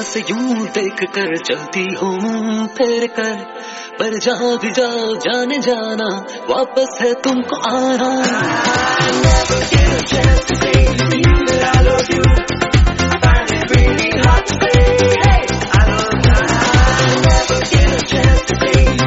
बस यूं देख कर चलती हूँ मुंह फेर कर, पर जहाँ भी जाओ जाने जाना वापस है तुमको आना। I never get a chance to say to you that I love you. Find it really hard to say, hey, I love you. I never get a chance to say